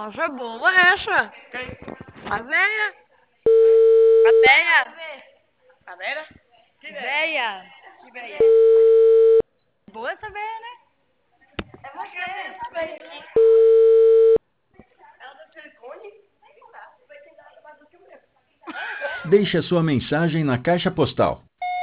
Nossa, boa essa. A véia. A véia. A véia? Que Véia. Que véia? Boa essa véia, né? É você, essa véia aqui. Ela tá de silicone? Vai tentar mais do que o meu. Deixe a sua mensagem na caixa postal